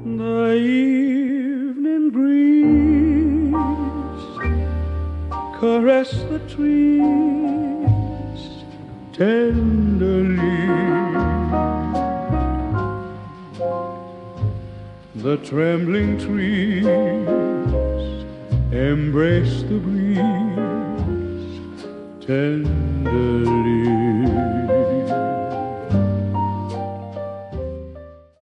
The evening breeze caress the trees tenderly. The trembling trees embrace the breeze tenderly.